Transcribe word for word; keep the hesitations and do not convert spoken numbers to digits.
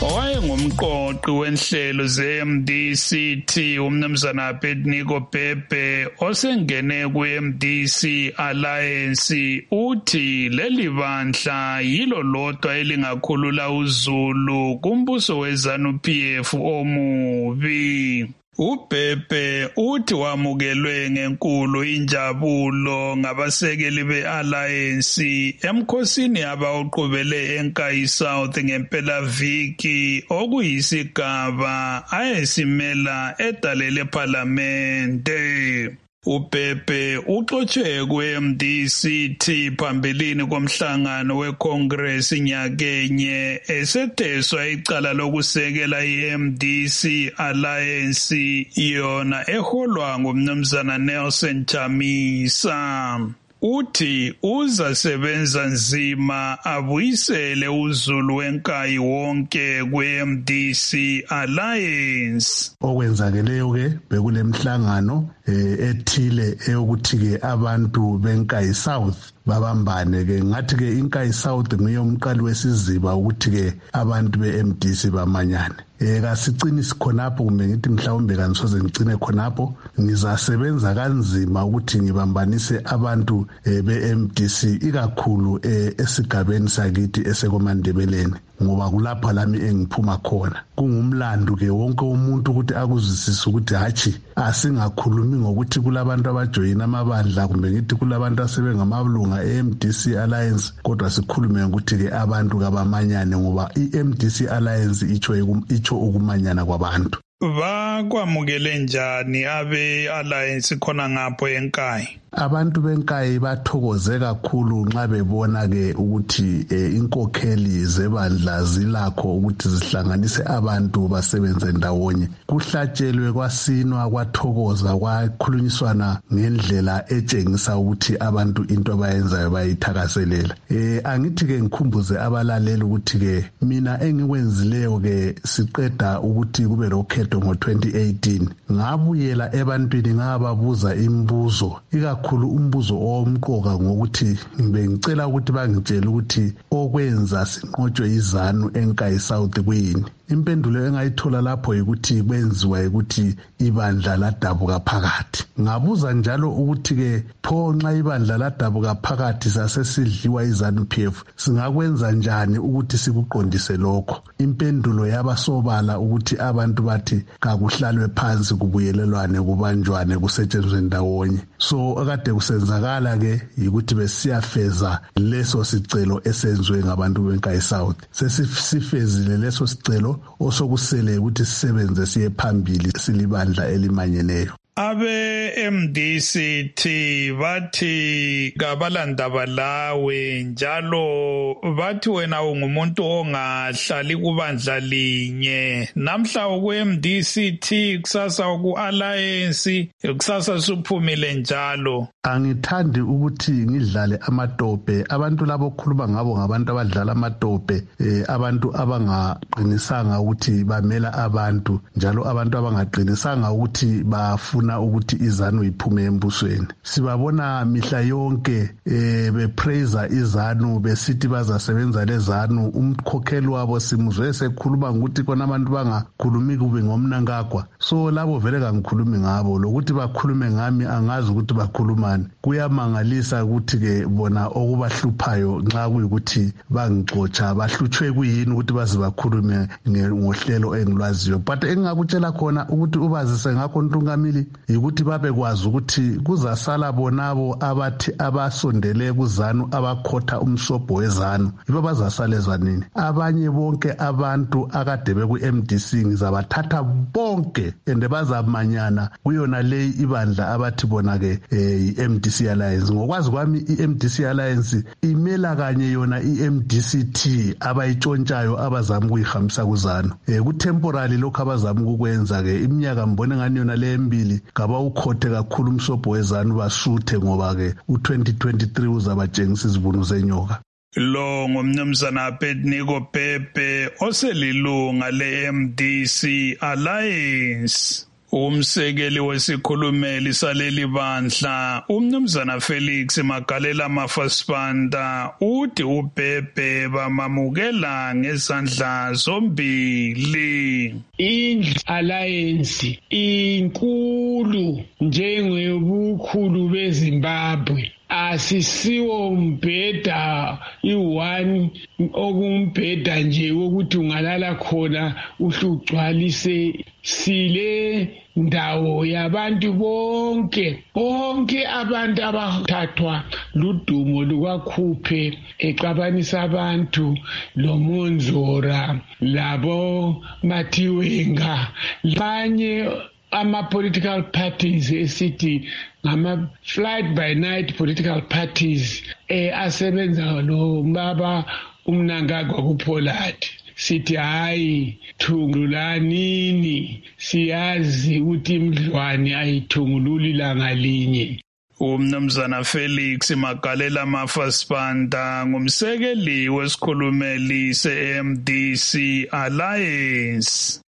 owayengumqoqi wenhlelo ze-M D C T umnumzana Abednego Bhebhe osengene ku-M D C Alliance uthi leli bandla yilo lodwa elingakhulula uZulu kumbuso we-ZANU-P F omubi. uBhebhe uthi wamukelwe ngenkulu injabulo ngabasekeli be-Alliance emkhosini abawuqhubele eNkayi South ngempelaviki okuyisigaba ayesimela edale lePhalamende. uBhebhe uxotshwe ku-M D C T phambilini komhlangano weCongress nyakenye esetheswa icala lokusekela i-M D C Alliance yona eholwa ngumnumzana Nelson Chamisa. Uthi uzasebenza nzima abuyisele uZulu wenkayi wonke kwe-M D C Alliance. Okwenzakeleyo ke bekulemhlangano ethile eyokuthi ke abantu benkayi South babambane ke ngathi ke inkayi South ngiyomqali wesiziba ukuthi ke abantu be-M D C bamanyane. Eh kasicini sikhonapho kumbe ngithi mhlawumbe kanisoze ngicine khonapho ngizasebenza kanzima ukuthi ngibambanise abantu be-M D C ikakhulu esigabeni sakithi esekomandebeleni ngoba kulapha lami engiphuma khona. Kungumlando ke wonke umuntu ukuthi akuzwisise ukuthi hachi asingakhulumi ngokuthi kulabantu abajoyina amabandla kumbe ngithi kulabantu asebengamabulunga e-M D C Alliance kodwa sikhulume ukuthi ke abantu kabamanyane ngoba i-M D C Alliance icho icho ukumanyana kwabantu. Bakwamukele njani abe-Alliance khona ngapho eNkayi? Abantu benkayi bathokoze kakhulu nxa bebona ke ukuthi inkokheli zebandla zilakho ukuthi zihlanganise abantu basebenze ndawonye. Kuhlatshelwe kwasinwa kwathokoza kwakhulunyiswana ngendlela etshengisa ukuthi abantu into abayenzayo bayithakaselela. Eh angithi ke ngikhumbuze abalaleli ukuthi ke mina engikwenzileyo ke siqeda ukuthi kube lokhetho ngo twenty eighteen ngabuyela ebantwini ngababuza imibuzo ika kakhulu umbuzo omqoka ngokuthi bengicela ukuthi bangitshele ukuthi okwenza sinqotshwe izanu eNkayi South kuyini. Impendulo engayithola lapho ukuthi kwenziwa ukuthi ibandla ladabuka phakathi. Ngabuza njalo ukuthi ke pho nxa ibandla ladabuka phakathi sasesidliwa iZANU-P F singakwenza njani ukuthi sikuqondise lokho. Impendulo yabasobala ukuthi abantu bathi kakuhlalwe phansi kubuyelelwane kubanjwane kusetshenzwe ndawonye. So akade kusenzakala ke ukuthi besiyafeza leso sicelo esenzwe ngabantu beNkayi South. Sesifezile leso sicelo osokusele ukuthi sisebenze siye phambili silibandla elimanyeneyo. Abe-M D C T bathi kabalandaba lawe njalo bathi wena ungumuntu ongahlali kubandla linye. Namhla ku-M D C T kusasa ku-Alliance kusasa suphumile njalo. Angithandi ukuthi ngidlale amatope. Abantu labo khuluma ngabo ngabantu abadlala amatope, eh, abantu abangaqinisanga ukuthi bamela abantu njalo abantu abangaqinisanga ukuthi bafuna ukuthi iZANU iphume embusweni. Sibabona mihla yonke eh bepraise iZANU besithi bazasebenza leZANU. Umkhokheli wabo simuzwe sekhuluma ukuthi kona abantu bangakhulumi kube ngomnankagwa. So labo vele kangikhulumi ngabo lokuthi bakhulume ngami angazi ukuthi bakhulumani. Kuyamangalisa ukuthi ke bona okubahluphayo nxa kuyikuthi bangixotsha bahlutshwe kuyini ukuthi baze bakhulume ngohlelo engilwaziyo. But engingakutshela khona ukuthi ubazise ngakho Ntungamili ukuthi babekwazi ukuthi kuzasala bonabo abathi abasondele kuZANU abakhotha umsobho weZANU yibo bazasalezwa nini. Abanye bonke abantu akade beku-M D C ngizabathatha bonke ende bazamanyana kuyona leyi ibandla abathi bona ke i-M D C Alliance. Ngokwazi kwami i-M D C Alliance imela kanye yona i-M D C T abayitshontshayo abazama ukuyihambisa kuZANU. Eh ku-temporary lokho abazama ukukwenza ke iminyaka mbone ngani yona le embili ngaba ukhothe kakhulu umsobho weZANU basuthe ngoba ke u-twenty twenty-three uzabatshengisa izivuno zenyoka. Lo ngumnumzana Abednego Bhebhe oselilunga le-M D C Alliance. Umsekeli wesikhulumeli saleli bandla umnumzana Felix Magalela Mafasipanda uthi uBhebhe bamamukela ngezandla zombili. Indlu Alliance inkulu njengobukhulu beZimbabwe. Asisiwo umbheda i-one okumbheda nje ukuthi ungalala khona uhlugcwalise. Sile ndawo yabantu bonke bonke abantu abathathwa ludumo lukaKhuphe exabanisa abantu loMonzora labo Mathiwenga banye ama-political parties esithi ngama flight by night political parties eh asebenza lo baba uMnangagwa kuPolati. Sithi hayi thungulanini siyazi ukuthi imdlwane ayithungululi langa linye. Umnumzana Felix Magalela Mafasipanda ngumsekeli wesikhulumeli se-M D C Alliance.